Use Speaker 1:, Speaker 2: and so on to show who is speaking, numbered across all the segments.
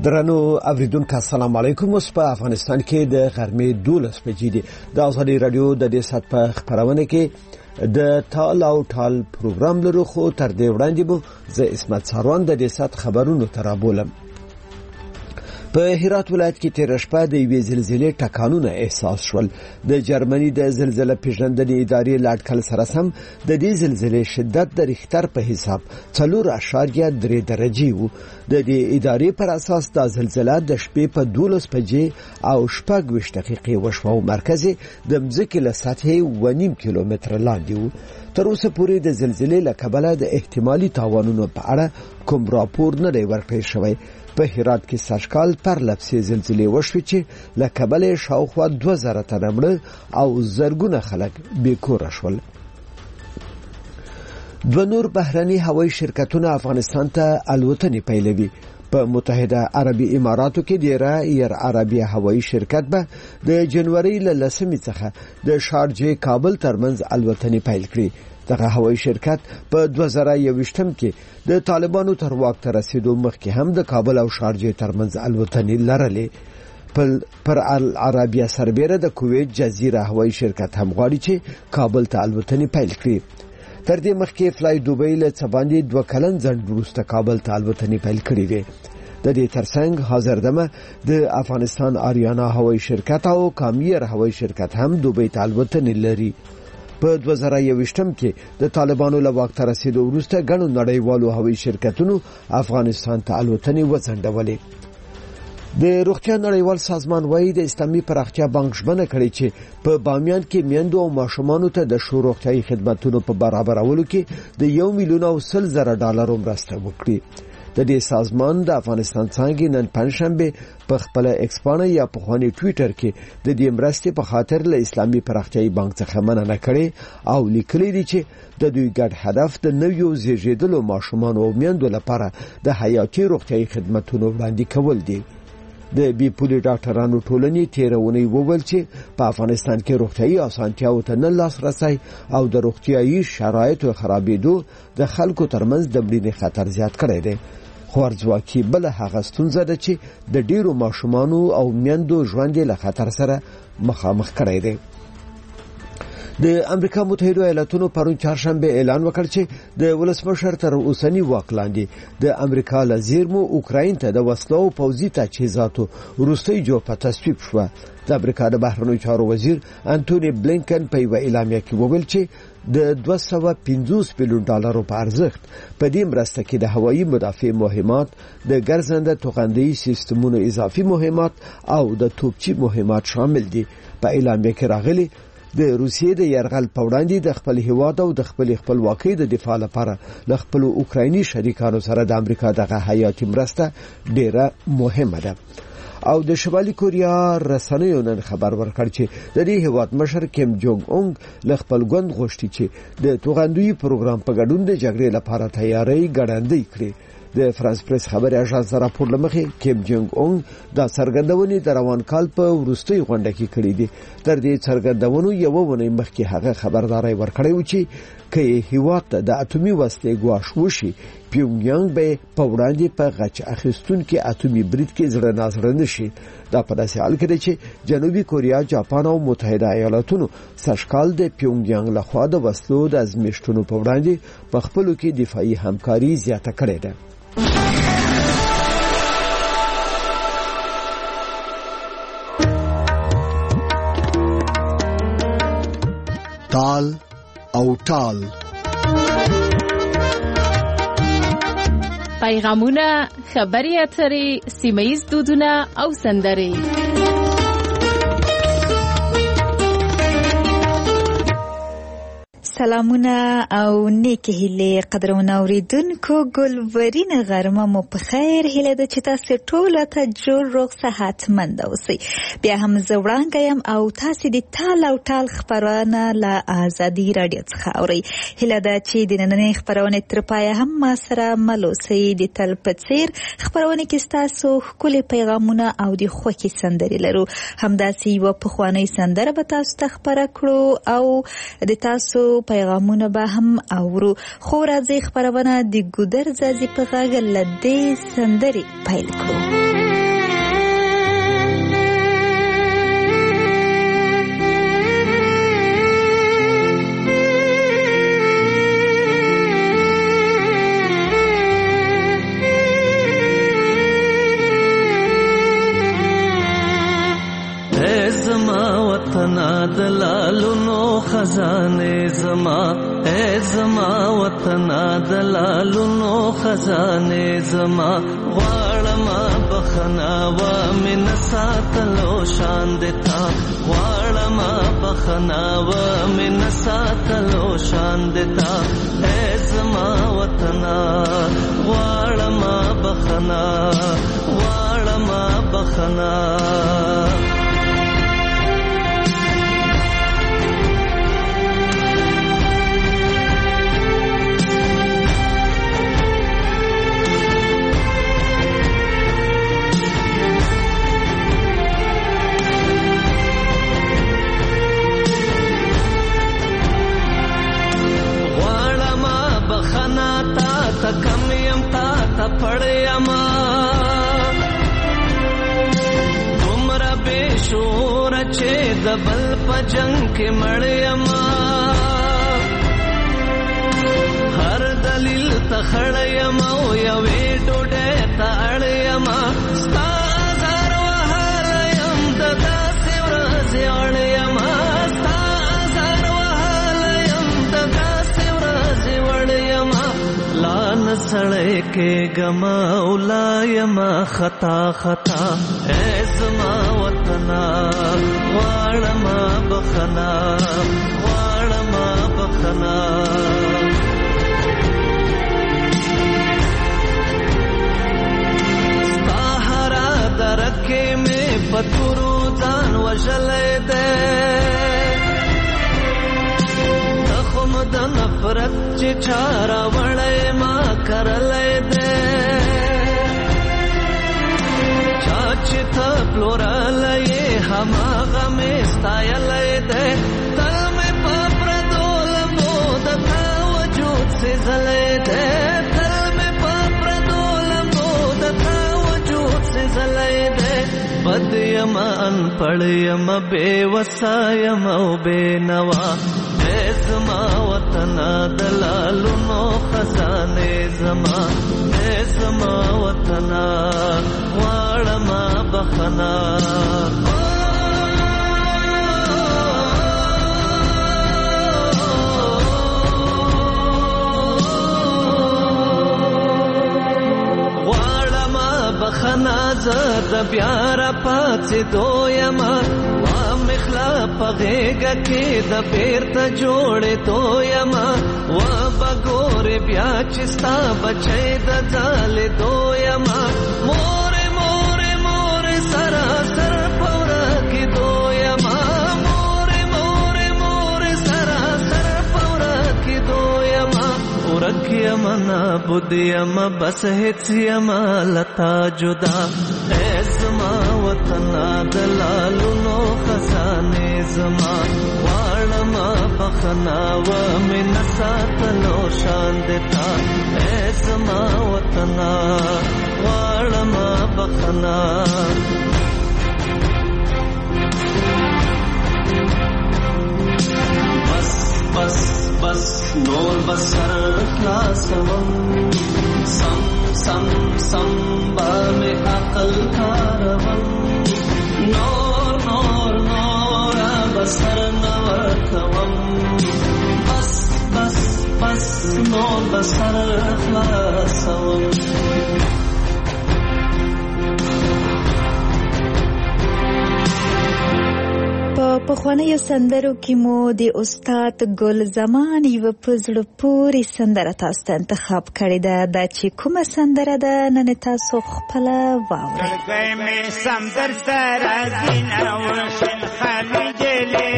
Speaker 1: درنو اوریدونکو السلام علیکم. اوس په افغانستان کې د غرمې 12 بجې دي. د ازادي رادیو د دې سات په خبرونه کې د تال او ټال پروګرام لرو، خو تر دې وړاندې به زه اسمت ساروان د دې سات خبرونو ترابولم. په هرات ولایت کې تیر شپه د یوې زلزلې ټکانونه احساس شول. د جرمني د زلزلې پیژندنې ادارې لاټکل سره سم د دې زلزلې شدت د ریختر په حساب 4.3 درجې وو. د دې ادارې پر اساس د زلزلې د شپې په 12 بجې او 20 دقیقې وشوه او مرکز د مځکې له سطحې 1.5 کیلومتر لاندې وو. تر اوسه پورې د زلزلې له کبله د احتمالي تاوانونو په اړه کوم راپور نه دی ورکړل شوی. په هرات کې سږکال پر لپسې زلزلې وشوې چې له کبله شاوخوا 2000 تنه مړه او زرګونه خلک بیکوره شول. دوه نور بهرني هوایي شرکتونه افغانستان ته الوتنې پیلوي. په متحده عربي اماراتو کې د ایر عربیه هوایي شرکت به د جنوري له 10 څخه د شارجه کابل ترمنځ الوتنې پیل کړي. دغه هوایي شرکت په 2021 کې د طالبانو تر واک ته رسیدو مخکې هم د کابل او شارجه ترمنځ الوتنې لرلې. پر العربیه سربېره د کویت جزیره هوایي شرکت هم غواړي چې کابل ته الوتنې پیل کړي. تر دې مخکې فلای دوبۍ له څباندې 2 کلن ځنډ وروسته کابل ته الوتنې پیل کړې وې. د دې ترڅنګ حاضر دمه د افغانستان آریانا هوایي شرکت او کامیر هوایي شرکت هم دوبۍ ته الوتنې لري. په 2021 کې د طالبانو له واک ته رسیدو وروسته ګڼو نړیوالو هوایي شرکتونو افغانستان ته الوتنې وځنډولې. د روغتیا نړیوال سازمان وايي د اسلامي پراختیا بانک ژمنه کړې چې په بامیان کې میندو او ماشومانو ته د شو روغتیايي خدماتو په برابرولو کې د $1,100,000 مرسته وکړي. د دې سازمان د افغانستان څنګه نن پنځشنبه په خپل ایکسپانه یا په خواني ټوئیټر کې د دې مرستې په خاطر له اسلامي پراختیايي بانک څخه مننه کړې او لیکلي دي چې د دوی ګډ هدف د نویو زیږیدلو ماشومان او میندو لپاره د حیاتي روغتیايي خدماتو وړاندې کول دي. د بي پولي ډاکټرانو ټولنې تیرونی وویل چې په افغانستان کې روغتیايي اسانتیاو ته نه لاسرسي او د روغتیايي شرایطو خرابېدو د خلکو ترمنځ د مړینې خطر زیات کړی دی. خوارځواکي بل هغه ستونزه ده چې د ډیرو ماشومانو او میندو ژوند له خطر سره مخامخ کړی دی. د امریکا متحده ایالاتونو پرون چهارشنبه اعلان وکړ چې د ولسمشر تر اوسنی واک لاندې د امریکا لزیرمو اوکراین ته د وسلو او پوځي تجهیزاتو وروستۍ جوړه تصویب شوه. د امریکا د بهرنیو چارو وزیر انټونی بلینکن په یو اعلامیه کې وویل چې د $250 میلیون په ارزښت په دې مرسته کې د هوایي مدافع مهمات، د ګرځنده توغندي سیستمونو اضافي مهمات او د توپچي مهمات شامل دي. په اعلامیه کې راغلي د روسیې د یرغل په وړاندې د خپل هیواد او د خپل خپلواکۍ د دفاع لپاره له خپل اوکرایني شریکانو سره د امریکا دغه حیاتي مرسته ډیره مهمه ده. او د شمالي کوریا رسنیو نن خبر ورکړ چې د دې هیواد مشر کیم جونګ اونګ له خپل ګوند غوښتي چې د توغندوی پروګرام په ګډون د جګړې لپاره تیاری ګړندۍ کړي. د فرانس پریس خبري اژانس راپور لمخې کیم جونګ اونګ دا څرګندونې د روان کال په وروستۍ غونډه کې کړې دي. تر دې څرګندونو یو ونې مخکې هغه خبرداري ورکړې و چې کې هیواد د اټومي وسلې ګواښ وشي پیونګیانګ به په وړاندې په غچ اخیستونکو اټومي برید کې زړه نازړه نشي. دا په داسې حال کې چې جنوبي کوریا، جاپان او متحده ایالاتونو سږکال د پیونګیانګ لخوا د وسلو د ازمیښتونو په وړاندې په خپلو کې دفاعي همکاري زیاته کړې ده. تال او ټال
Speaker 2: پیغامونه، خبري اترې، سیمه‌ییز دودونه او سندرې.
Speaker 3: سلامونه او نیکی هیله قدرونه اوریدونکو، ګلورین غرمه مو په خیر. هیله ده چې تاسو ټول ته جوړ روغ صحتمند اوسئ. بیا هم زه وړاندې یم او تاسو د تال او ټال خبرونه له ازادي رادیو څخه اورئ. هیله ده چې د نننۍ خبرونه تر پایه هم ما سره مل اوسئ. د تل په څیر خبرونه کې تاسو ښکلي پیغامونه او د خوښۍ سندرې لرو. همداسې یو پخوانی سندره به تاسو ته خبره کړو او د تاسو پیغامونه به هم اورو. خو راځي خبرونه د ګودر زازي په غږ له دې سندرې پیل کړو.
Speaker 4: وطن دلالونو خزانه زما اے زما وطن دلالونو خزانه زما غواړم بخنا و من ساتلو شان دتا غواړم بخنا و من ساتلو شان دتا اے زما وطن غواړم بخنا غواړم بخنا کم یم تا تا پڑیما تمرا بے شور چے دبل پجنگ کے مڑیما ہر دلیل تخڑیما او یوی ڈوڈے تاڑیما ستا آزار وحالیم ددا سیورازی وڑیما ستا آزار وحالیم ددا سیورازی وڑیما لان سڑے کے گما اولایم خطا خطا اے زما وطنا غواړم بخنا غواړم بخنا ستا هرا درکې مې پتورو ځان وژلی دی تخم د نفرت چې چارا وړی ما کرلی دی چا چې ته پلورلی هماغه مې ستایلی دی تل مې په پردو لمبو د تا وجود سېزلی دی تل مې په پردو لمبو د تا وجود سېزلی دی بد یم انپړ یم بې وسه یم او بې نوا اے زما وطن دلالونو خزانه زما اے زما وطن غواړم بخنا غواړم بخنا زه د بیا را پاڅېدو یمه مخلا پغېږه کې د بیرته جوړېدو یمه و بګورې بیا چې ستا بچی د ځالېدو یمه مورې مورې مورې سراسر په ورکېدو یمه مورې مورې مورې سراسر په ورکېدو یمه ورک یمه نابود یمه بس هېڅ یمه لتا جدا اے زما وطن دلالونو خزانه زما غواړم بخنا و من ساتلو شان دتا اے زما وطن غواړم بخنا بس بس بس نور بسر خلاصوم سم سم سم با میں عقل کاروم نور نور نور بسر نور کوم بس بس بس نور بسر خلاصوم
Speaker 3: په پخوانیو سندرو کې مو د استاد ګل زمان یو په زړه پورې سندره تاسو ته انتخاب کړې ده دا چې کومه سندره ده نن تاسو خپله واورئ
Speaker 5: سندر سره زینه وشل خلیجلې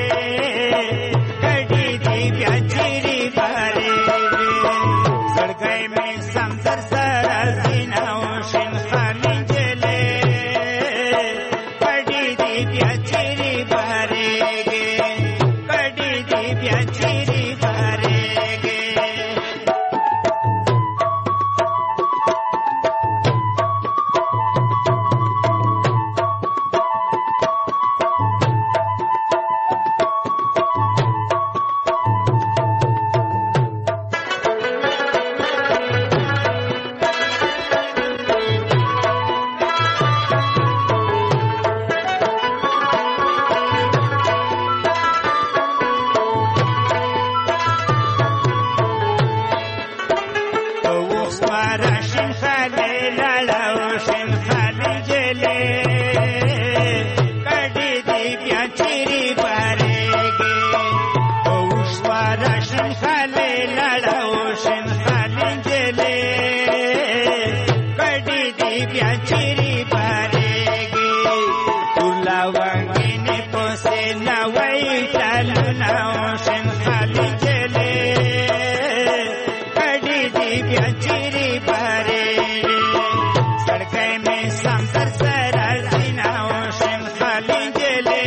Speaker 5: کډې دې بیا چیرې بارې زړګی مې سندر سره زینه وشل خلیجلې کډې دې بیا چیرې بارې کډې دې بیا چیرې بارې هوایی ټالونه اوشن خالي جلې کډې دې بیا چیرې بارې سړکۍ مې سمندر سره سینا اوشن خالي جلې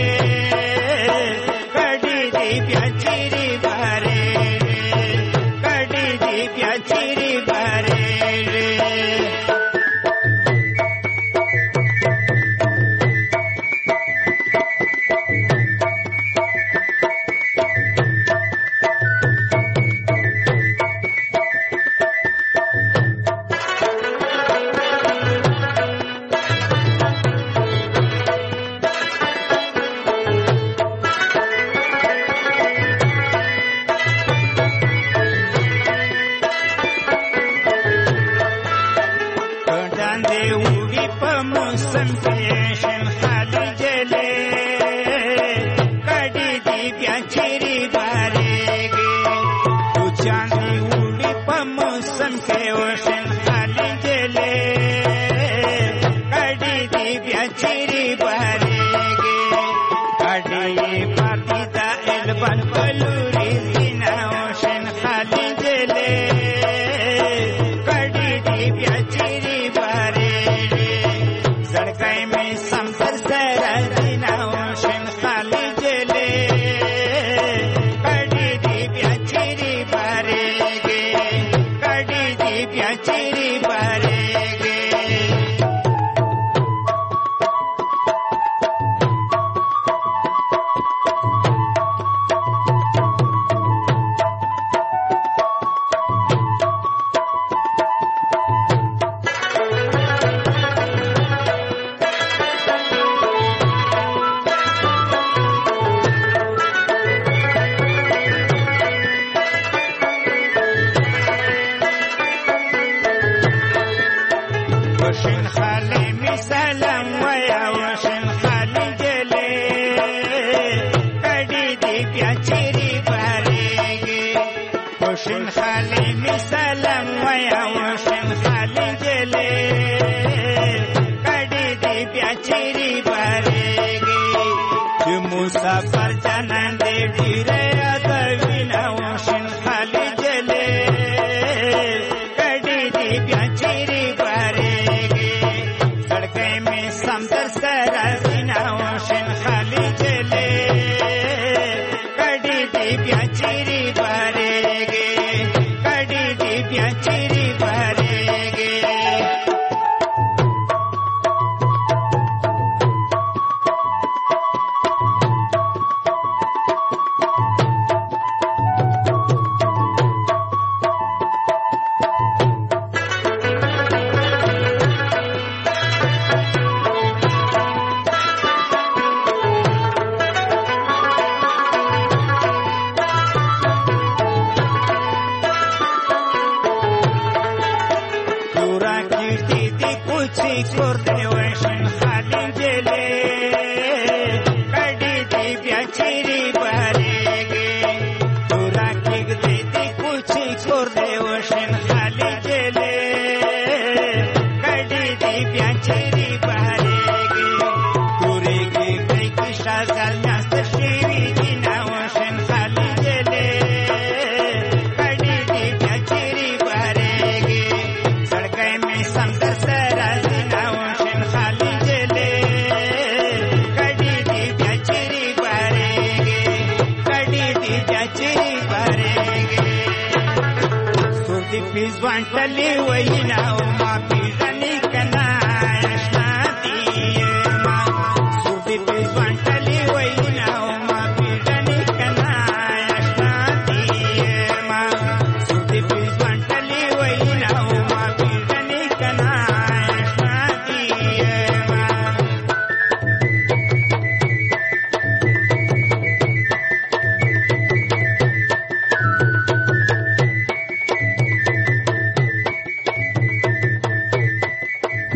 Speaker 5: کډې دې بیا چیرې بارې کډې دې بیا چیرې بارې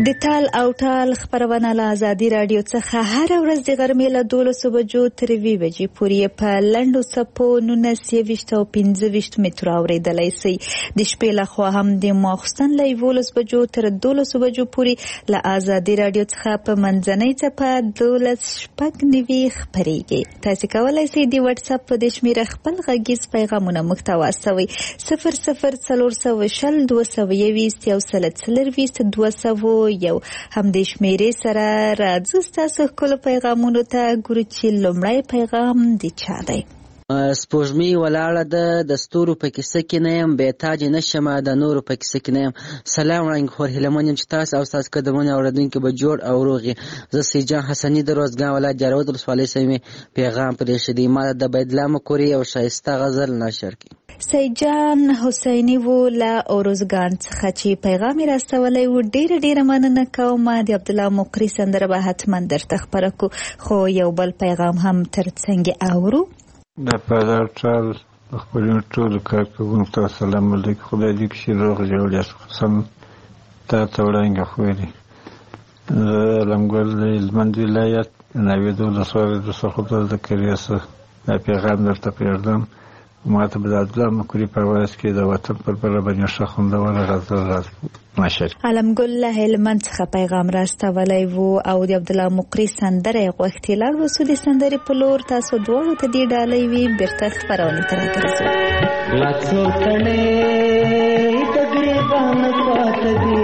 Speaker 3: د تال او ټال خبرونه له ازادي رادیو څخه هر ورځ د غرمې له 12 بجو تر 2 بجې پورې په لنډو څپو 19 او 15 مترو اورېدلی شئ. د شپې لخوا هم د ماخوستن له 11 بجو تر 12 بجو پورې له ازادي رادیو څخه په منځنۍ څپه 12:09 خپرېږي. تاسو کولی شئ د واتس اپ په دې شمېره خپل غږیز پیغامونه موږ ته واستوئ. 004020 221 140 201 هم د شمیرې سره راځو ستاسو ښکلو پیغامونو ته. ګورو چې لومړی پیغام د چا دی.
Speaker 6: سپوږمۍ ولاړه ده د ستورو په کیسه کې نه یم، بې تاجې نشمه د نورو په کیسه کې نه یم. سلام وړاندې خور هیلمن یم چې تاسو او ستاسو قدمونه اورېدونکي به جوړ او روغ وي. زه سیجان حسني د روزګان ولایت جاروت ولسوالۍ سیمې پیغام پرېښی دی. ما د بیدلا مکوري او ښایسته غزل نشر کړي.
Speaker 3: سیجان حسینی و له اورزګان څخه چې پیغام یې راستولی و. ډېره مننه کوم. د عبدالله مقری سندره به حتما درته خپره کو، خو یو بل پیغام هم تر څنګه اورو.
Speaker 7: د پادار ټال خپلونو ټولو کارکوونکو ته السلام علیکم. خدای دې کښې روغ جوړ یاست. قسم تا ته وړانګه خوېلې. زه علمګل د هلمند ولایت ناوید ولسوالۍ څخه دلته کریاسه دا پیغام درته پرېږدم. ما ته به د عبدالله مکوري په اواز کې د وطن پر بله باندې ښه خوندوره غزل نشر.
Speaker 3: علمګل له هلمند څخه پیغام راستولی و او د عبدالله مقری سندره یې غوښتې. لاړ وسو د سندرې په لور. تاسو دواړو ته دې ډالۍ وي. بېرته خپرونې ته راګرځو.
Speaker 4: لا څو تڼۍ د ګریبانه پاته دي،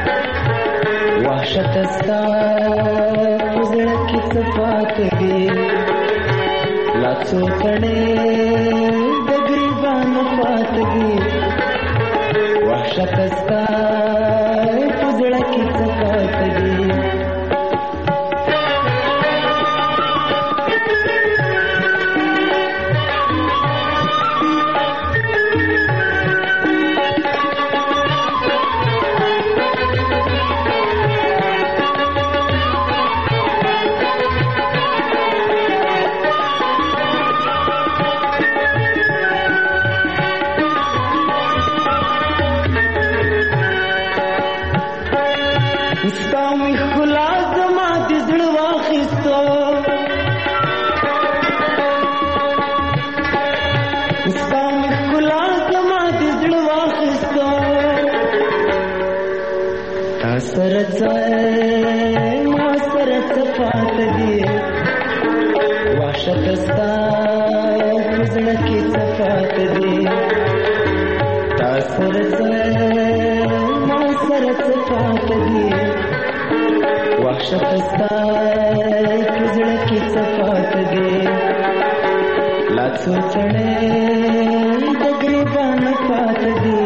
Speaker 4: وحشت ستا په زړه کې څه پاته دي. لا څو تڼۍ د ګریبانه پاته دي، وحشت ستا په زړه کې څه پاته دي. ما سره صفات دي، وحشت ستا په زړه کې صفات دي. تا سره ما سره صفات دي، وحشت ستا په زړه کې صفات دي. لا څو تڼۍ د ګریبانه پاته دي،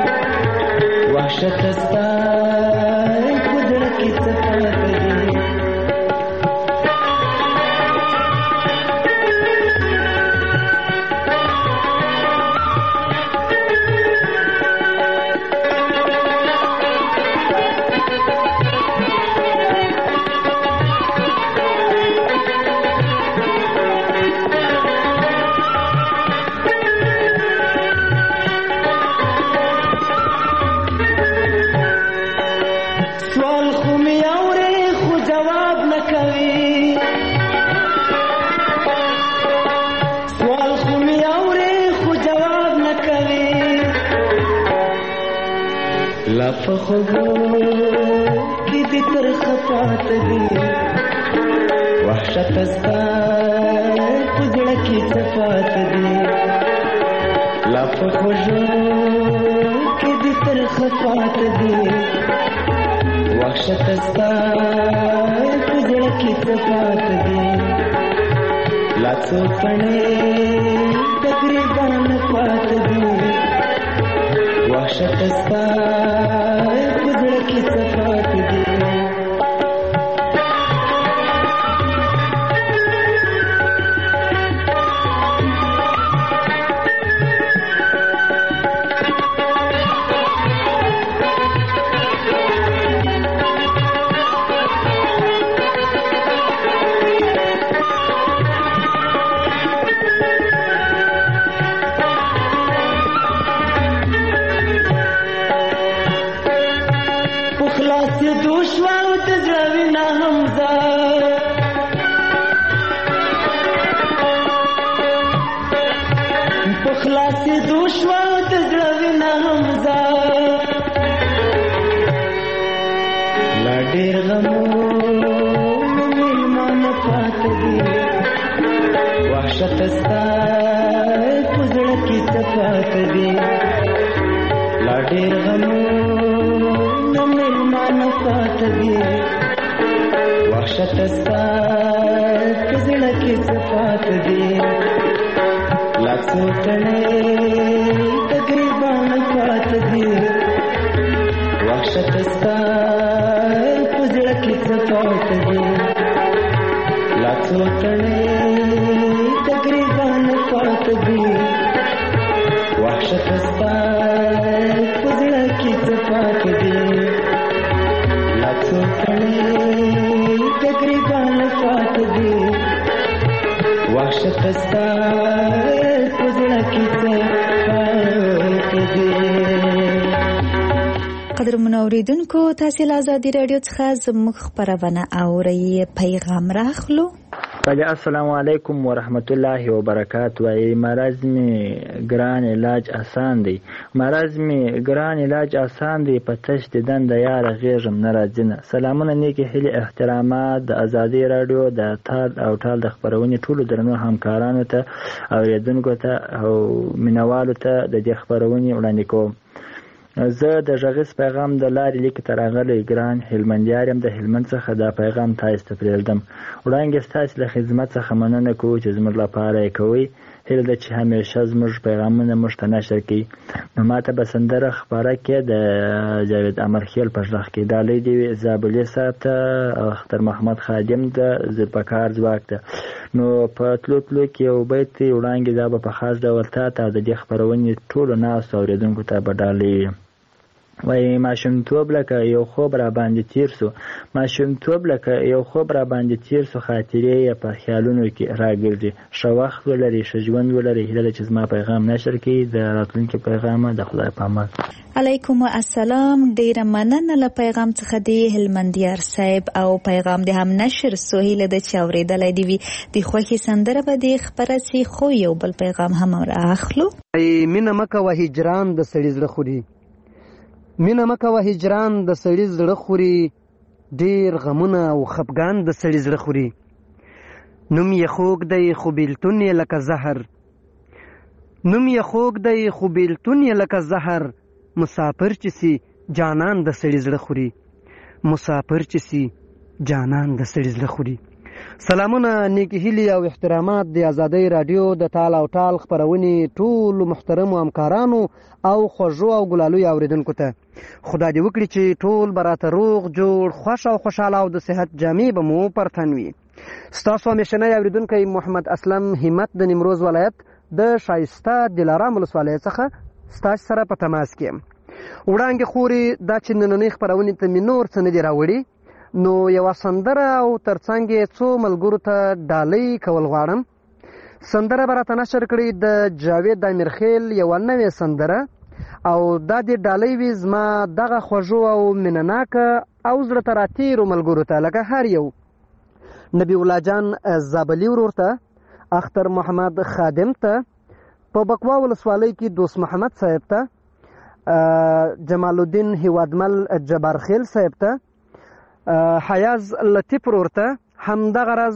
Speaker 4: وحشت ستا خوبو کی دی ترخ پات دی، وحشت ستا پزړه کی صفات دی. لاف خوشو کی دی ترخ پات دی، وحشت ستا پزړه کی صفات دی. لا څو تڼۍ تقریبا پات دی، وحشت ستا پزړه کې صفات دي.
Speaker 8: خلاصې دوشوا د زړه وینا همزه لا ډېر غمونه مېلمانه پاته دي وحشت ستا په زړه کې څه پاته دي لا ډېر غمونه مېلمانه پاته دي وحشت ستا په زړه کې څه پاته دي لا څو تڼۍ تقریبا پاته دي وحشت ستا په زړه کې څه پاته دي لا څو تڼۍ تقریبا پاته دي وحشت ستا په زړه کې څه پاته دي لا څو تڼۍ تقریبا پاته دي وحشت ستا په زړه کې څه پاته دي.
Speaker 3: قدرمنو اوریدونکو تاسو له ازادي رادیو څخه زموږ خبرونه اورئ. پیغام راخلو.
Speaker 9: بله السلام علیکم ورحمت الله وبرکاته. وای مرض می ګران علاج آسان دی مرض می ګران علاج آسان دی په تش دیدن د یار غیږم نه راځي نه. سلامونه نیکی هیلې احترامات د ازادي رادیو د تال او ټال د خبرونې ټولو درنو همکارانو ته اوریدونکو ته او مینوالو ته د دې خبرونې وړاندې کوم. زه د غږیز پیغام د لارې لیک ته راغلی ګران هلمندیار یم. د هلمند څخه دا پیغام تاسو ته پرېږدم. وړاندې ستاسو له خدمت څخه مننه کوو چې زموږ لپاره یې کوئ. هیله ده چې همیشه زموږ پیغامونه موږ ته نشر کړي. نو ماته به سندره خپاره کړې د جاوید امرخیل په غږ کې. ډالۍ دې وي زابلي صاحب ته او اختر محمد خادم ته ذوالفقار ځواک ته. نو په تلو کې یو بیت وړاندې دا به په خاص ډول تاته د دې خپرونې ټولو ناستو اورېدونکو ته به ډالۍ وي. وای ماشومتوب لکه یو خوب را باندې تیر سو ماشومتوب لکه یو خوب را باندې تیر سو خاطرې یې په خیالونو کې راګرځي. ښه وخت ولري ښه ژوند ولري. هیله چې زما پیغام نشر کړي. د راتلونکي پیغام د خدای په امان.
Speaker 3: علیکم السلام. ډیره مننه له پیغام څخه دی هلمندیار صاحب او پیغام دې هم نشر سو. هیله ده چې اورېدلی دې وي. د خوښې سندره به دې خپره سي. خو یو بل پیغام هم راخلو.
Speaker 10: مینه مه کوه هجران د سړي زړه خوري مینه مه کوه هجران د سړي زړه خوري ډېر غمونه او خفګان د سړي زړه خوري. نوم یې خوږ دی خو بیلتون یې لکه زهر نوم یې خوږ دی خو بیلتون یې لکه زهر مسافر چې سي جانان د سړي زړه خوري مسافر چې سي جانان د سړي زړه خوري. سلامونه نیکی هیلې او احترامات د ازادۍ رادیو د تال او ټال خپرونې ټولو محترمو همکارانو او خوږو او ګلالویو اوریدونکو ته. خدای دې وکړي چې ټول به راته روغ جوړ خوښ او خوشحاله او د صحت جامې به مو پر تن وي. ستاسو همیشنی اوریدونکی محمد اسلم همت د نیمروز ولایت د شایسته دلارام ولسوالۍ څخه ستاسو سره په تماس کې یم. وړاندې خورې دا چې نننۍ خپرونې ته مې نور څه نه دي راوړي نو یوه سندره او ترڅنګ یې څو ملګرو ته ډالۍ کول غواړم. سندره به راته نشر کړي د جاوید امیرخیل یوه نوې سندره او دا دې ډالۍ وي زما دغه خوږو او مینهناکه او زړه ته راتېرو ملګرو ته لکه هر یو نبی الله جان زابلي ورور ته اختر محمد خادم ته په بکوا ولسوالۍ کې دوست محمد صاحب ته جمال الدین هیوادمل جبارخیل صاحب ته حیاز لطیف ورور ته همدغه راز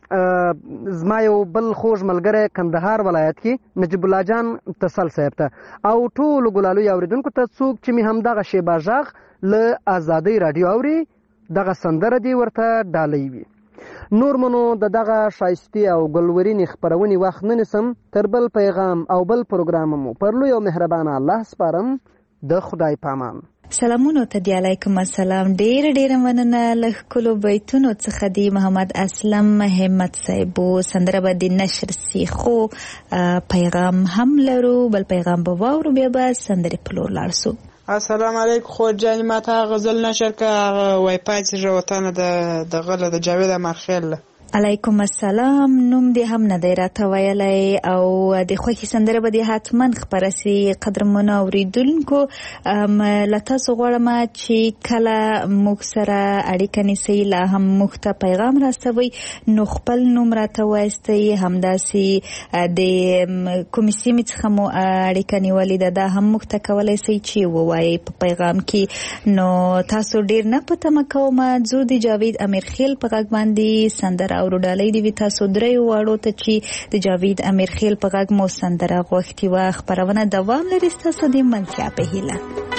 Speaker 10: زما یو بل خوږ ملګری کندهار ولایت کې نجیب الله جان تسل صاحب ته او ټولو ګلالویو اوریدونکو ته څوک چې مې همدغه شیبه غږ له ازادۍ راډیو اوري دغه سندره دې ورته ډالۍ وي. نور منو د دغه شایستې او ګلورینې خپرونې وخت نه نیسم. تر بل پیغام او بل پروګرام مو پر لوی او مهربانه الله سپارم. د خدای پامان.
Speaker 3: سلامونو ته دی. علیکم السلام. ډیر مننه له ښکلو بیتونو څخه دی محمد اسلم همت صاحب. سندره به د نشر سي خو پیغام هم لرو. بل پیغام به واورو بیا به سندرې په لور لاړ سو.
Speaker 11: السلام علیکم. خو جان ماته غزل نشر کا وای پای چې وطن د غله د جاوید امرخیل.
Speaker 3: علیکم السلام. نوم دې هم نه دی راته ویلی او د خوښې سندره به دې حتما خپره سي. قدرمنو اورېدونکو له تاسو غواړم چې کله موږ سره اړیکه نیسئ لا هم موږ ته پیغام راستوئ نو خپل نوم راته ووایستئ، همداسې د کومې سیمې څخه مو اړیکه نیولې ده دا هم موږ ته کولی سئ چې ووایئ په پیغام کې. نو تاسو ډېر نه په تمه کوم، ځو د جاوید امیرخیل په غږ باندې سندره او ډالۍ دی تاسو دریو واړو ته چې د جاوید امیرخیل په غږ مو سندره غوښتې وه. خپرونه دوام لري ستاسو د منتیا په هیله.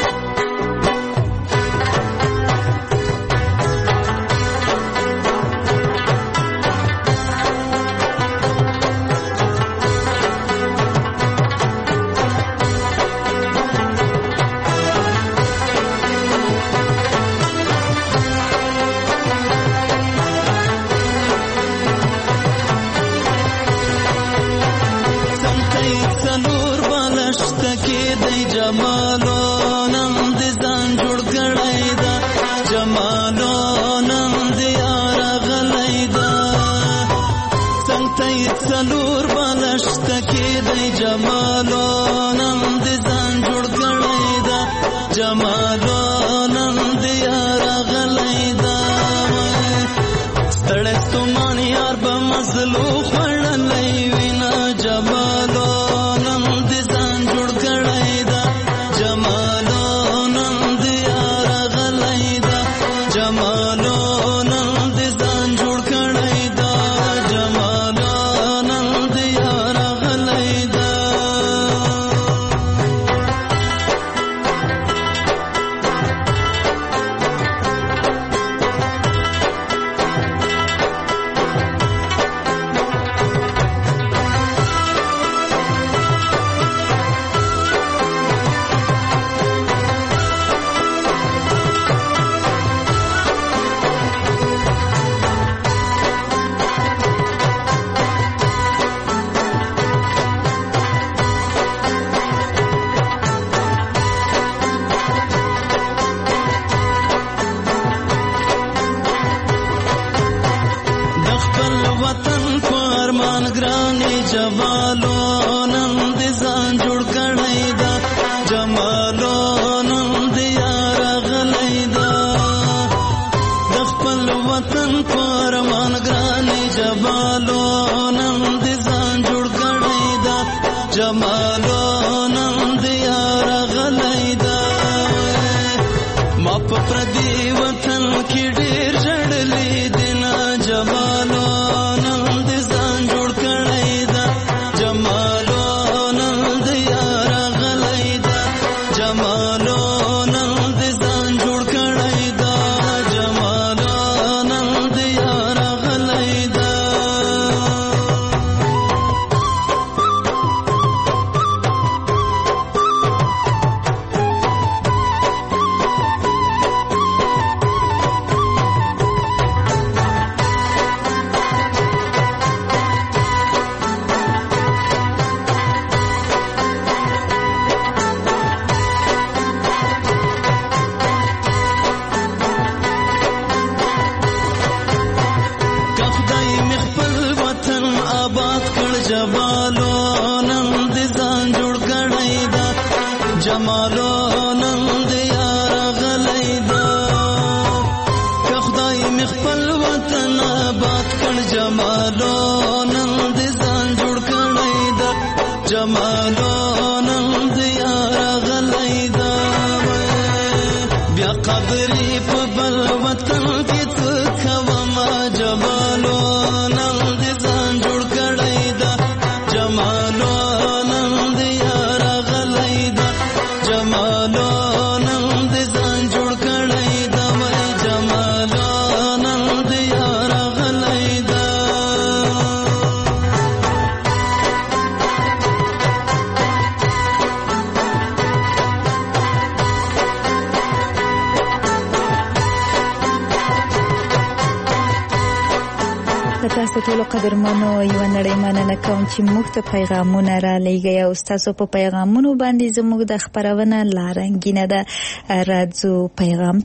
Speaker 3: تاسو ټول قدرمنو یو نړۍ مننه کوم چې موږ ته پیغامونه را لېږئ او تاسو په پیغامونو باندې زموږ د خبرونه لارنګینه ده. راځو پیغام ته.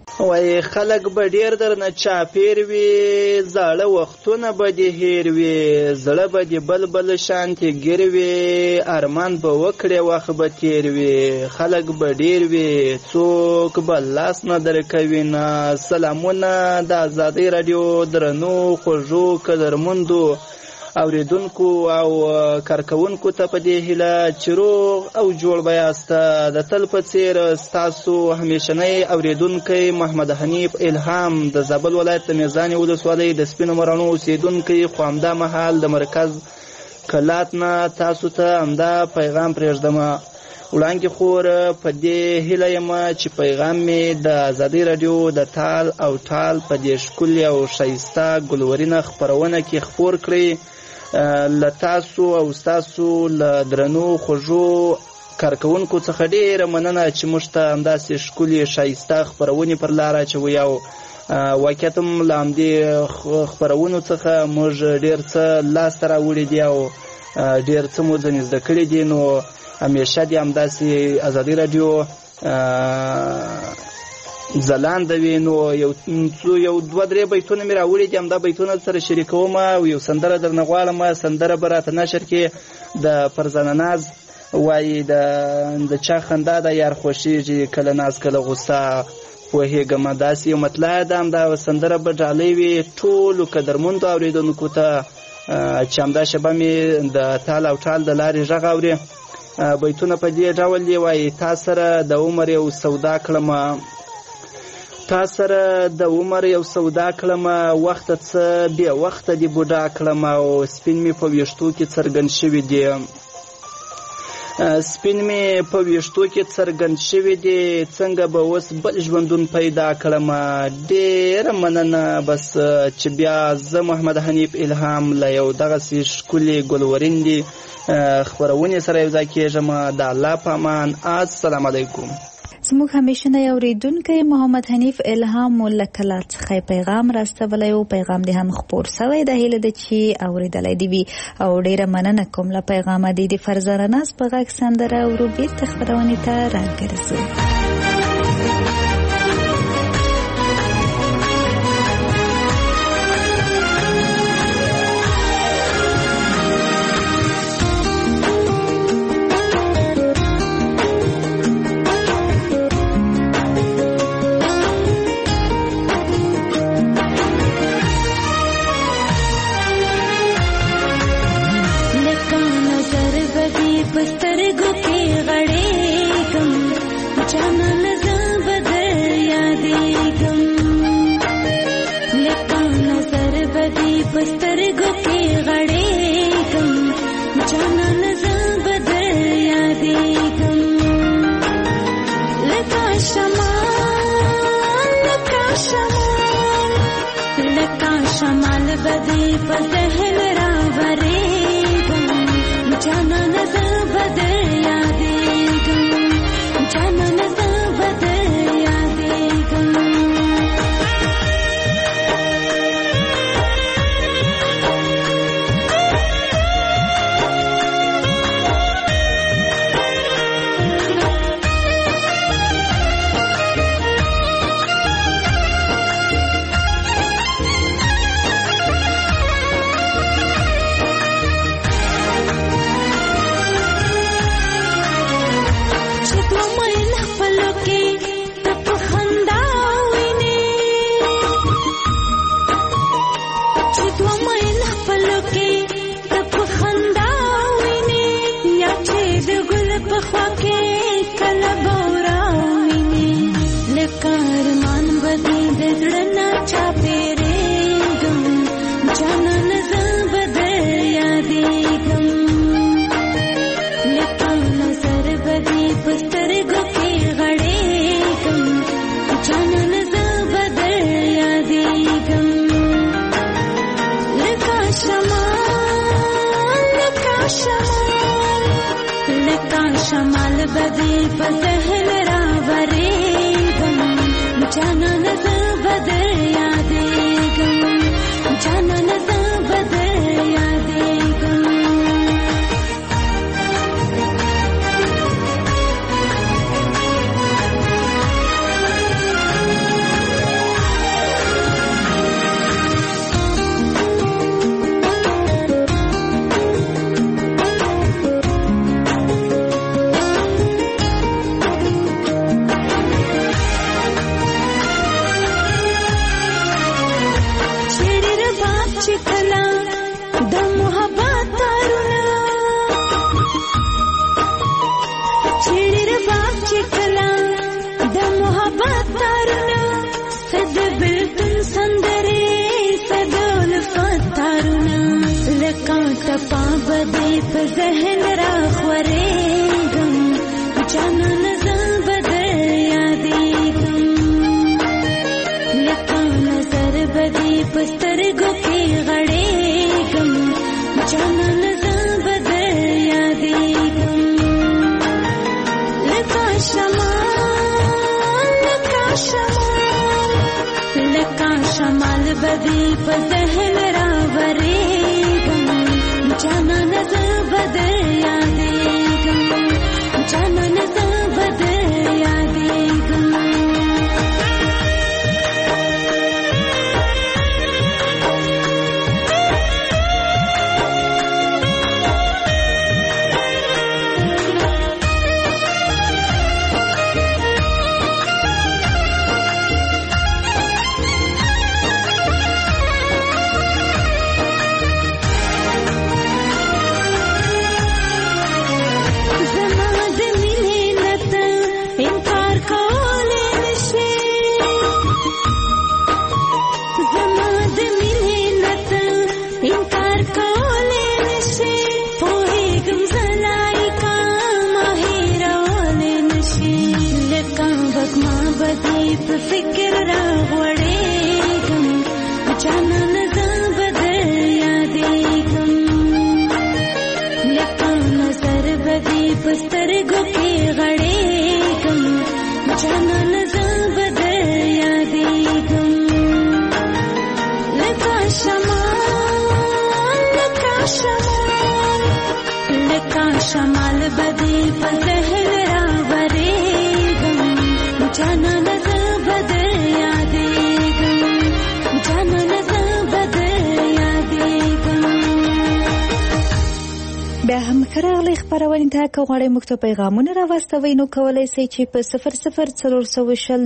Speaker 12: وای خلک به ډیر درنه چاپیر وي، زاړه وختونه به دې هیر وي، زړه به دې بل شانتې ګیر وي، ارمان به وکړې وخت به تیر وي، خلک به ډیر وي څوک به لاس نه درکوي نه. سلامونه د ازادۍ راډیو درنو خوږو قدرمندو اوریدونکو او کارکوونکو ته په دې هیله چې روغ او جوړ به یاسته. د تل په څیر ستاسو همیشنی اوریدونکی محمد حنیف الهام د زابل ولایت د میزان ولسوالۍ د سپینو مرانو اوسیدونکی، خو همدا مهال د مرکز کلات نه تاسو ته همدا پیغام پرېږدم. وړاندې خور په دې هیله یم چې پیغام مې د ازادۍ راډیو د تال او ټال په دې ښکلې او ښایسته ګلورینه خپرونه کې خپور کړئ. له تاسو او ستاسو له درنو خوږو کارکوونکو څخه ډېره مننه چې موږ ته همداسې ښکلې ښایسته خپرونې پر لار اچوئ او واقعیت هم له همدې خپرونو څخه موږ ډېر څه لاسته راوړي دي او ډېر څه مو ځنې زده کړي دي. نو همیشه دې همداسې ازادۍ راډیو ځلانده وي. نو یو دوه درې بیتونه مې راوړي دي، همدا بیتونه سره شریکوم او یو سندره درنه غواړم. سندره به راته نشر کې د فرزانه ناز وایي د چا خندا د یار خوښېږي، کله ناز کله غوسه پوهېږم. داسې یو مطلع ده. همدا سندره به ډالۍ وي ټولو قدرمندو اورېدونکو ته چې همدا شېبه مې د تال او ټال د لارې غږ اوري. بیتونه په دې ډول دی وایي: تا سره د عمر یو سودا کړمه، تا سره د عمر یو سودا کړمه، وخته څه بې وخته دې بوډا کړمه او سپین مې په ویښتو کې څرګند شوي دي، سپین مې په ویښتو کې څرګند شوي دي، څنګه به اوس بل ژوندون پیدا کړمه. ډېره مننه. بس چې بیا زه محمد حنیف الهام له یو دغسې ښکلې ګلورین خپرونې سره یو ځای کېږم. د الله په امان. السلام علیکم.
Speaker 3: زموږ همیشنی اوریدونکی محمد حنیف الهام مو له کلات څخه پیغام راستولی و. پیغام دې هم خپور سوی. د هیله ده چې اوریدلی دې وي او ډیره مننه کوم له پیغامه. دې د فرزانه ناز په غږ سندره ورو بیرته خپرونې ته راګرځو.
Speaker 13: بدی په ذهن را خورېږم جانان زه به در یادېږم لکه نظر بدی په سترګو کې غړېږم جانان زه به در یادېږم لکه شمال بدی په ذهن را ورېږم جانان زه به در یادېږم جانان زه به در یادېږم فکر را غوړېږم جانان زه به در یادېږم لکه نظر بدی په سترګو کې غړېږم جانان زه به در یادېږم لکه شمال بدی په ذهن را ورېږم جانان زه به در یادېږم جانان زه به در یادېږم.
Speaker 3: بیا هم که راغلی خپرونې ته که غواړئ موږ ته پیغامونه راواستوئ نو کولی شئ چې په 004020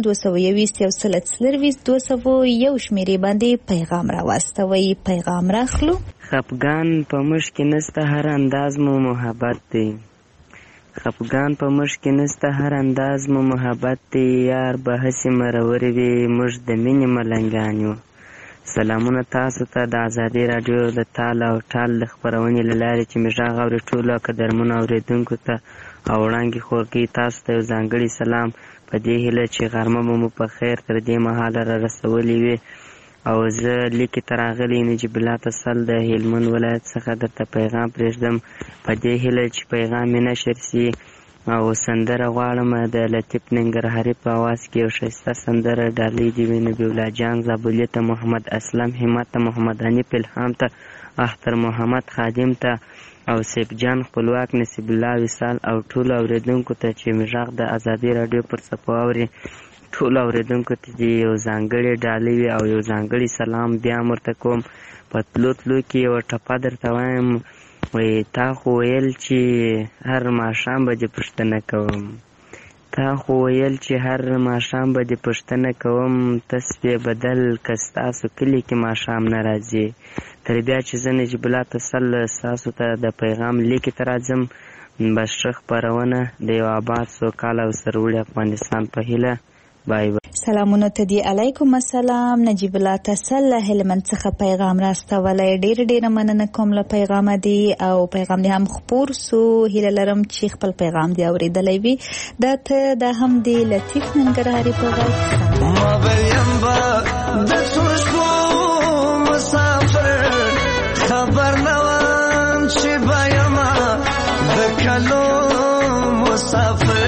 Speaker 3: 221 شمېرې باندې پیغام راواستوئ. پیغام راخلو.
Speaker 14: خفګان په موږ کې نسته هر انداز مو محبت دی خفګان په موږ کې نسته هر انداز مو محبت دی یار به هسې مرور وي موږ د مینې ملنګان یو. سلامونه تاسو ته د ازادي راډیو د تال او ټال د خپرونې له لارې چې مې غږ اوري ټولو قدرمنو اورېدونکو ته او وړاندې خورګۍ تاسو ته یو ځانګړی سلام په دې هیله چې غرمه به مو په خیر تر دې مهاله را رسولې وي. او زه لیکې ته راغلی نجیب الله تسل د هلمند ولایت څخه درته پیغام پرېږدم په دې هیله چې پیغام مې نشر سي. او سندره غواړم د لطیف ننګرهاري په اواز کې یو ښایسته سندره ډالۍ دې وي نبي الله جان زابلي ته محمد اسلم همت ته محمد حنیف الهام ته اختر محمد خادم ته او سیف جان خپلواک نصیب الله وصال او ټولو اورېدونکو ته چې مې غږ د ازادي راډیو پر څپو اوري ټولو اورېدونکو ته دې یو ځانګړې ډالۍ وي او یو ځانګړی سلام بیا هم ورته کوم. په تلو کې یوه ټپه درته وایم وایي تا خو ویل چې هر ماښام به دې پوښتنه کوم تا خو ویل چې هر ماښام به دې پوښتنه کوم ته سپې بدل که ستاسو کلي کې ماښام نه راځي. تر بیا چې زه نجیب الله تسل ستاسو ته د پیغام لیکې ته راځم بس ښه خپرونه د یو آباد سوکاله او سرلوړي افغانستان په هیله. بای بای.
Speaker 3: سلامونه ته دی علیکم السلام نجیب الله تسل هلمند څخه پیغام راستولی ډېر مننه کوم له پیغامه دی او پیغام دی هم خپور سو هیله لرم چې خپل پیغام دی اورېدلی وي. دا ته دا هم دی لطیف ننګرهاري په غږ
Speaker 4: ما بیم با د څو شپو مسافر خبر نه وم چې به یمه د کلو مسافر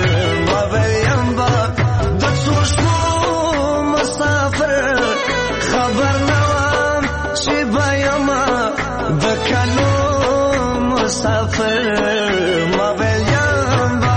Speaker 4: خبر نوام چې بایم د کلو مسافر ما ویلم با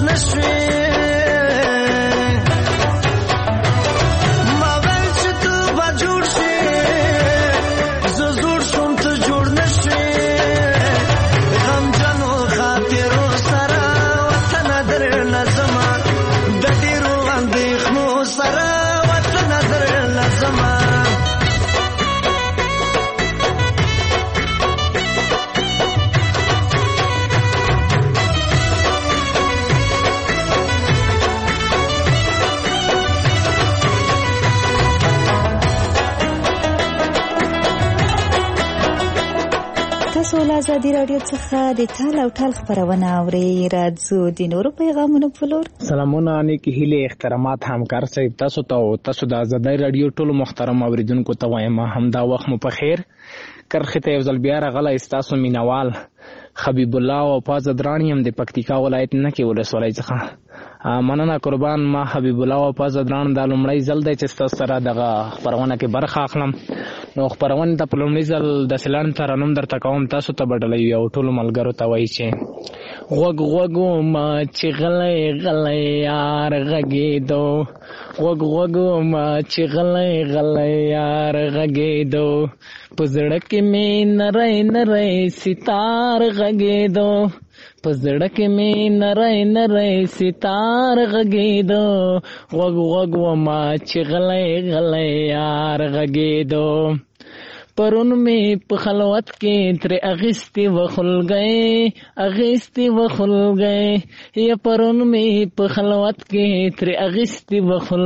Speaker 4: نشوي مغل چې ته به جوړ شي زه زوړ شوم ته جوړ نشوي غمجنو خاطرو سره وطن درنه زما د ډېرو اندېښنو سره وطن درنه زما
Speaker 3: تاسو له ازادي راډیو څخه د ټال او ټال خبرونه اورئ. راځو د نورو پیغامونو په لور.
Speaker 15: سلامونه نیکی هیله احترامات همکار صاحب تاسو ته او تاسو د ازادي راډیو ټولو محترم اوریدونکو ته وایم همدا وخت مو په خیر. کرخه ته یو ځل بیا راغلی ستاسو مینوال حبیب الله او پاز درانی هم د پکتیکا ولایت نه کې ولسوالۍ څخه مننه قربان. ما حبیب الله او پاز دران د لومړی ځل دی چې تاسو سره دغه خبرونه کې برخه اخلم. نو خبرونه ته په لومړي ځل د سلان ترنم درته کوم تاسو ته بدلوي او ټول ملګرو ته وایي چې غوږ غوږو ما چې غلې غلې یار غږېدو غوږ غوږو ما چې غلې غلې یار غږېدو په زړه کې مې نری نری ستار غږېدو په زړه کې مې نری نری ستار غږېدو غوږ غوږو ما چې غلې غلې یار غږېدو پرون می په خلوت کې تر اغستی وخلګي یا پرون می په خلوت کې تر اغستی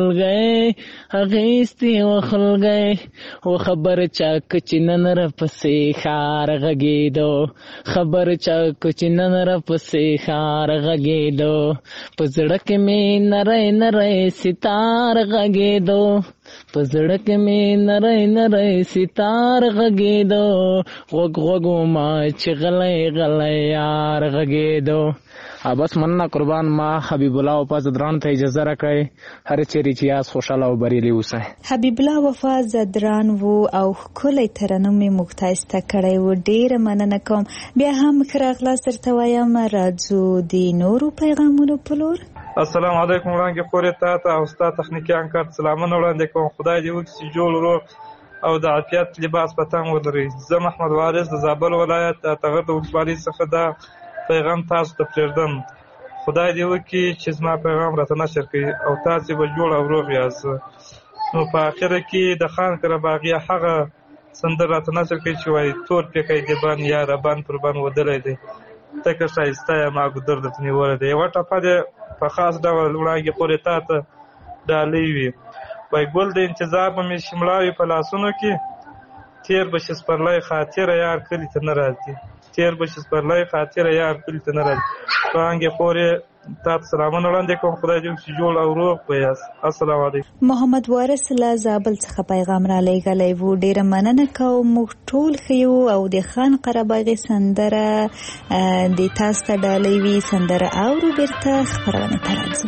Speaker 15: وخلګي او خبر چا کچنن را پسې خار غږېدو خبر چا کچنن را پسې خار غږېدو په زړه کې می نری نری ستار غږېدو په زړه کې مې نری نری ستار غږېدو غوږ غوږو ما چې غلی غلی یار غږېدو. بس مننه قربان. ما حبیب الله وفا زدران ته اجازه راکړئ هر چیرې چې یاست خوشحاله او بریالي اوسئ.
Speaker 3: حبیب الله وفا زدران وو او ښکلی ترنم یې موږ ته ایسته کړی و. ډېره مننه کوم. بیا هم ښه راغلاست درته وایم. راځو د نورو پیغامونو په لور.
Speaker 16: السلام علیکم وړاندې خورې تا ته او ستا تخنیکي همکار سلامونه وړاندې کوم. خدای دې وکړي چې جوړ روغ او د عافیت لباس په تن ولرئ. زه محمد وارث د زابل ولایت د اتغر د ولسوالۍ څخه دا پیغام تاسو ته پرېږدم. خدای دې وکړي چې زما پیغام راته نشر کړي او تاسې به جوړ او روغ یاست. نو په آخره کې د خان قرهباغي هغه سندر راته نشر کړي چې وایي تور پیکی د بان یا ربان پر بان ودلی دی تکه ښایسته یم ما ګودر درته نیولی دی. یوه ټپه دې په خاص ډول وړاندې پورې تا ته ډالۍ وي. وایي ګل د انتظار به مې شملاوي په لاسونو کې تیر به شي سپرلی خاطره یار کلي ته نه راځي تیر به شي سپرلی خاطره یار کلي ته نه راځي. وړاندې پورې تا ته سلامونه وړاندې کوم. خدای دې وکړي جوړ او روغ به یاست. السلام علیکم.
Speaker 3: محمد وارث له زابل څخه پیغام را لېږلی و. ډېره مننه کوم. موږ ټول ښه یو او د خان قرهباغي سندره د تاسو ته ډالۍ وي. سندره اورو بیرته خپرونې ته راځو.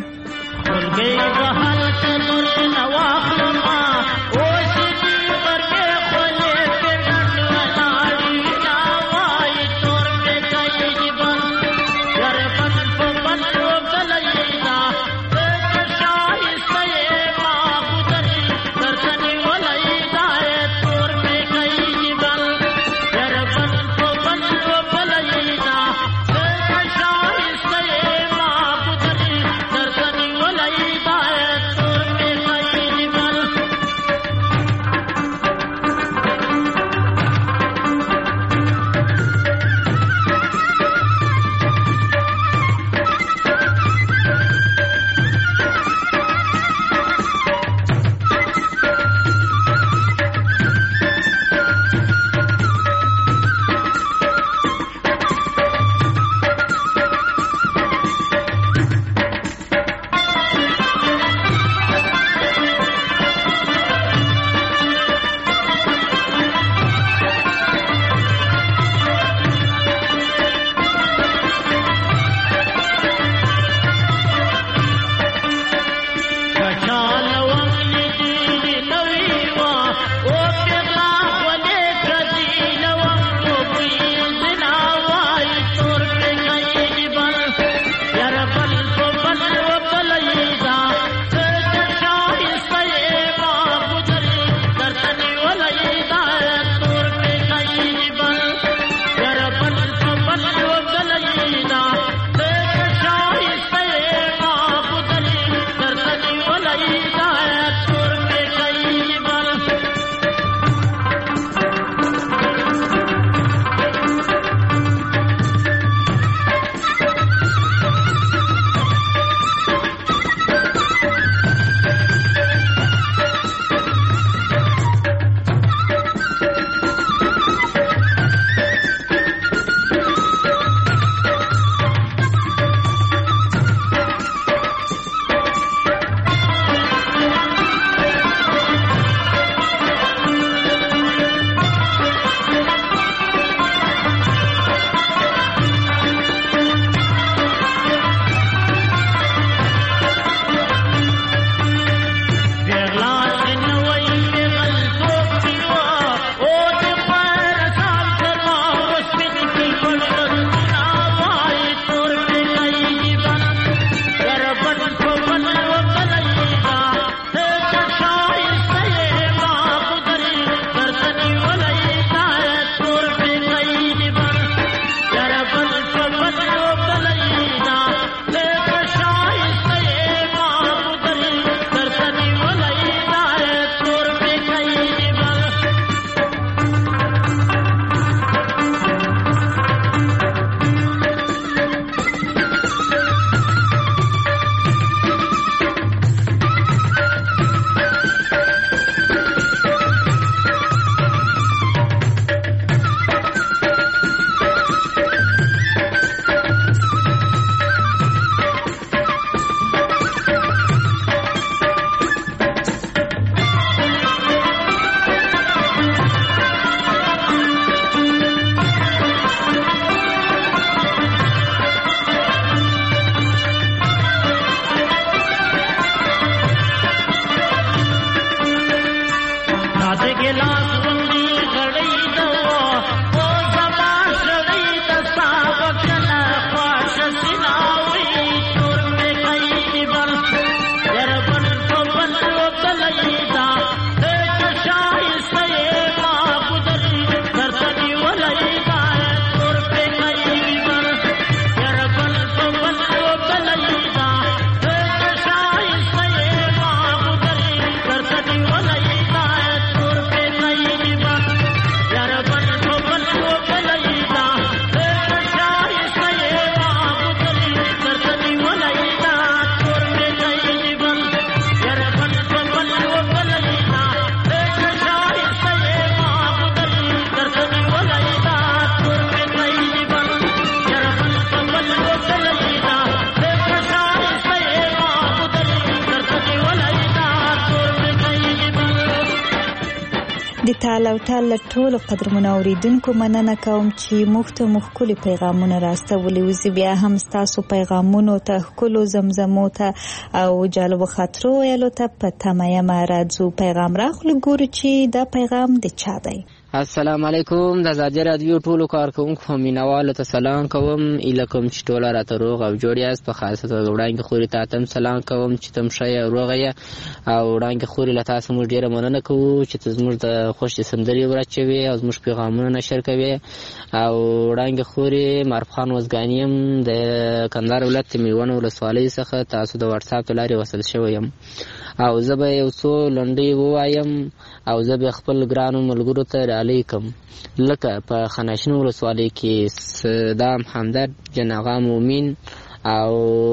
Speaker 3: د تعالی او تعالی ټول قدرمن اوریدونکو مننه کوم چې مختلف پیغامونه راستولي وزي بیا هم تاسو پیغامونو ته کولو زمزمو ته او جالب خاطرو ویلو ته په تمایم راځو پیغام راخلو ګورو چې دا پیغام د چا دی.
Speaker 6: السلام علیکم د آزادي رادیو ټولو کارکونکو مینوالو ته سلام کوم الکم چې ټوله راته روغ او جوړ یاست په خاصه توګه وړاندې خوري ته تم سلام کوم چې تم ښه او روغ یې او وړاندې خوري له تاسو موږ ډیره مننه کوو چې تاسو موږ د خوشي سندري ورچوي او موږ پیغامونه نشر کوي او وړاندې خوري معرف خان وزګانیم د کندهار ولایت میوند ولسوالۍ څخه تاسو د واتس اپ لارې وصل شوم او زه به یو څو لنډۍ ووایم او زه به خپل ګرانو ملګرو ته علیکم لکه په خناشنو ولسوالۍ کې صدام همدرد جناغا مومین او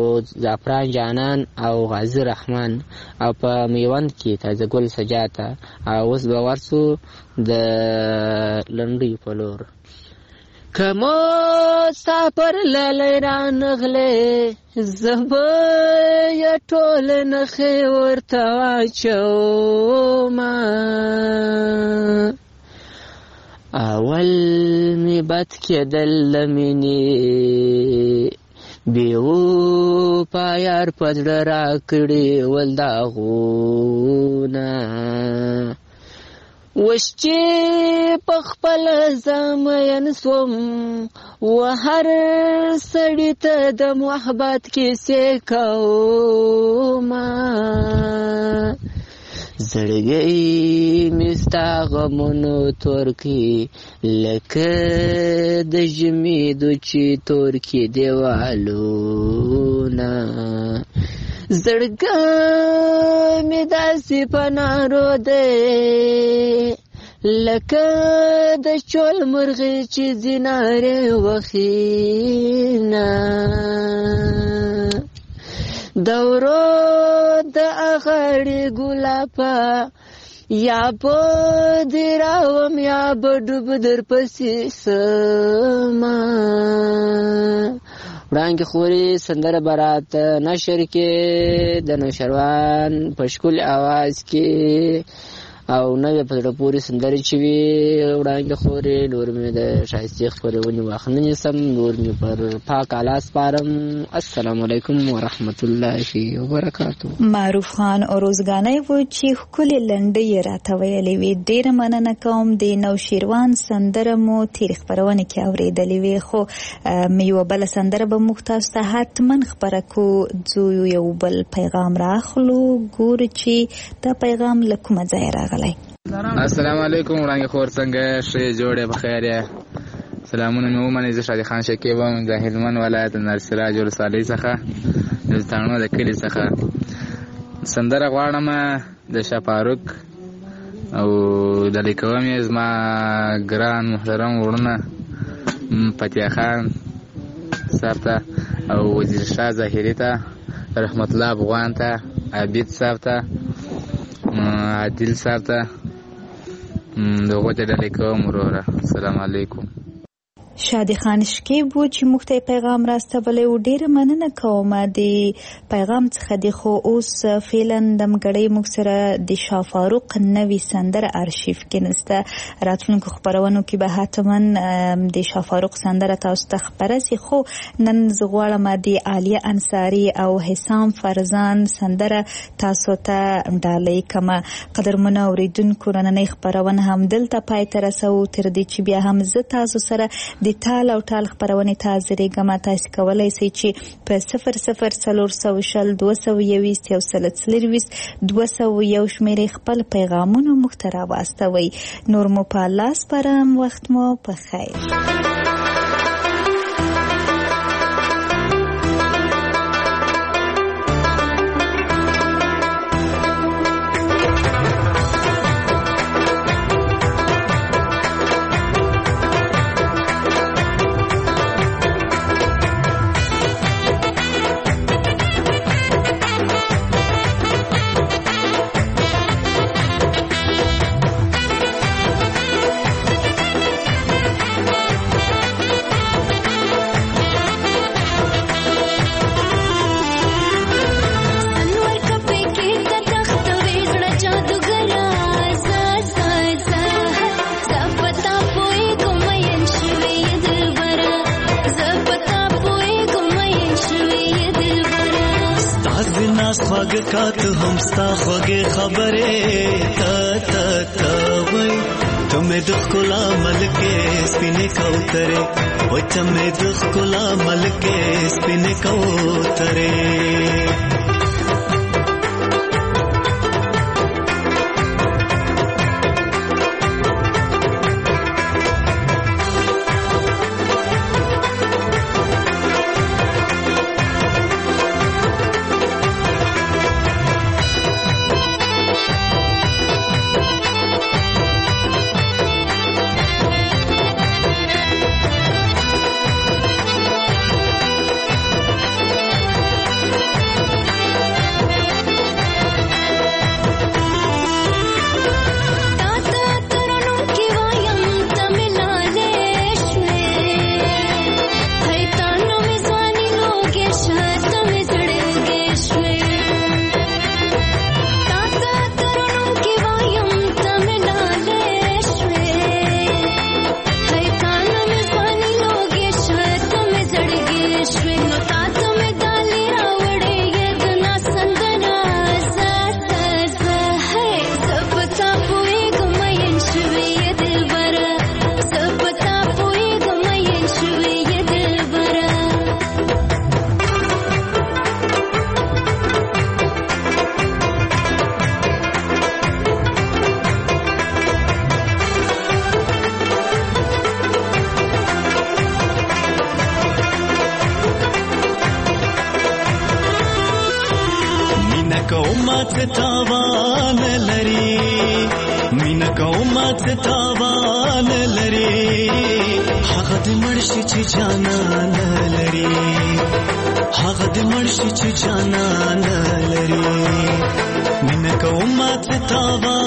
Speaker 6: زعفران جانان او غازی رحمان او په میوند کې تازه ګل سجاته او اوس به ورسو د لنډۍ په لور. که مسافر للیران غلی زبه یا ټول نخې ورته واچوما اول می بد کېدل لمینې بیو پایار پزړه راکړي ول داغونه وش چې په خپل زمین سوم و هر سړي ته د محبت کیسې کومه زړګی مې ستا غمونو تور کړي لکه د ژمي دوچې تور کړي دیوالونه زړګی مې داسې په نارو دی لکه د چول مرغې چې زینارې وخینه دورو د اغړې ګلابه یا به دې راوم یا به ډوب در پسې سما وړاندې خوري سندره برات نشر کې د نوشروان په ښکلي اواز کې او نوې په زړه پورې سندرې چې وي وړاندې خوري نور مې د ښایستې خپرونې وخت نه نیسم نور مې پر پاک اعلی سپارم. السلام علیکم ورحمت الله وبرکاتو.
Speaker 3: معروف خان اوروزګانی و چې ښکلې لنډۍ راته ویلې وې ډېره مننه کوم د نوشیروان سندره مو تېرې خپرونې کې اورېدلې وې خو یوه بله سندره به موږ تاسو ته حتما خپره کو ځو یو بل پیغام راخلو ګورو چې دا پیغام له کومه ځایه راغلی.
Speaker 17: السلام علیکم وړاندې خور څنګه ښه جوړې بخیر یې سلامونه مې ومنئ زه شادي خان شکیب یم د هلمند ولایت نرسراج ولسوالۍ څخه د تاڼو د کلي څخه سندره غواړم د شاه فاروق او د لیکوم یې زما ګران محترم وروڼه فتح خان صاحب ته او وزیر شاه ظاهري ته رحمت الله افغان ته عابد صاحب ته عادل صاحب ته دغه ته ډالې کوم وروره. السلام علیکم.
Speaker 3: شادي خان شکیب و چې موږ ته پیغام راستولی و. ډېره مننه کوم د پیغام څخه. د خو اوس فعلا د مګړۍ موږ سره د شاه فاروق نوي سندره ارشیف کې نسته. راتلونکو خپرونو کې به حتما د شاه فاروق سندره تاسو ته خپره سي. خو نن زه غواړم د عالیه انصاري او حسام فرزان سندره تاسو ته ډالۍ کړم. قدرمنو اوریدونکو نننۍ خپرونه هم دلته پای ته رسوو. تر دې چې بیا هم زه تاسو سره د ټال او ټال خپرونې ته حاضرېږم. تاسو کولی شئ چې په 0040 221 201 شمېرې خپل پیغامونه موږ ته راواستوئ. نور مو په الله سپارم. وخت مو په خیر.
Speaker 4: کات هم ستا خوږې خبرې تا تا تا وای ته مې د ښکلا ملکې سپینې کوترې وای ته مې د ښکلا ملکې سپینې کوترې جانا نلری من کو مات تاوا